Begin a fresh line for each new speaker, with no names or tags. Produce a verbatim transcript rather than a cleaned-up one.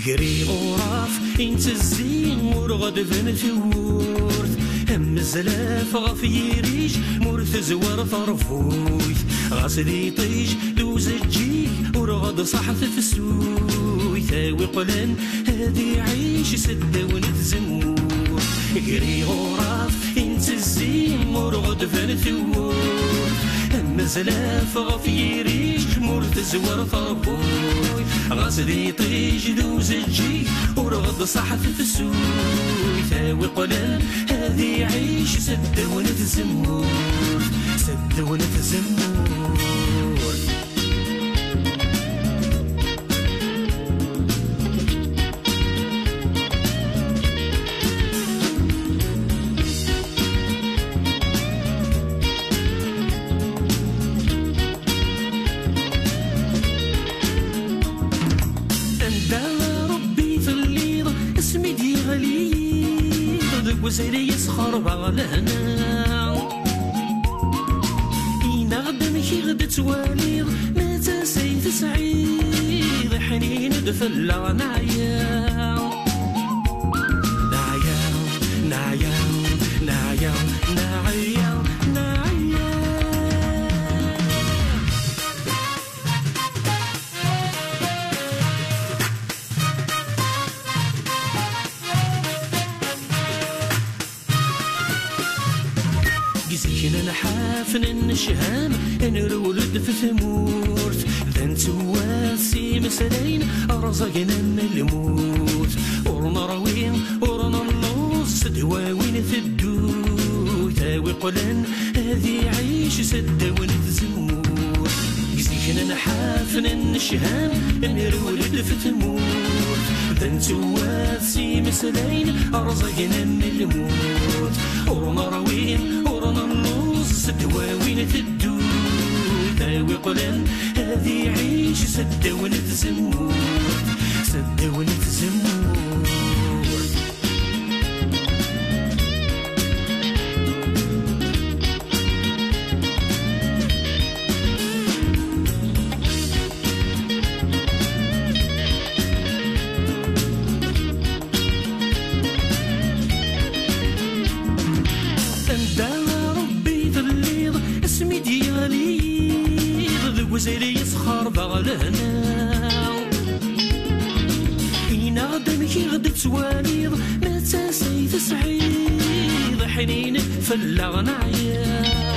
قري غراف انت الزين مور غدفن ثورث هم الزلاف غف يريج مور تزور فرفوث غاسدي طيج دوز الجيك ورغد صحف في السوي ثاوي قلن هادي عيش سدة ونتزمور قري غراف انت الزين مور غدفن ثورث هم الزلاف غف يريج مور تزور فرفوث غاسدي طيج دوز الجيك ورغد صحف في السوي ثاوي قلن هادي عيش سدة ونتزمور سدة ونتزمور وزيري يسخر بغلنا إنا غدا كي غدا تواليض متى سيد سعيد حنين دفلا نعيا نعيا نعيا نعيا نعيا نعيا قزينا نحافن النشهام نرولد في ثمورت ذن تواسي مسلين رزقنا من الموت ورنا روين ورنا النص دواوين في الدود تاوي قلن هذي عيش سدة ونتزمور قزينا نحافن النشهام نرولد في ثمورت ذن تواسي مسلين رزقنا من الموت ورنا روين ورنا النص دواوين في الدود تاوي قلن هذي عيش سدة ونتزمور سدة ونتزمور وزيري يسخر بغلنا إنا غدا كي غدا تواليض متى سيد سعيد حنين فلا نعيا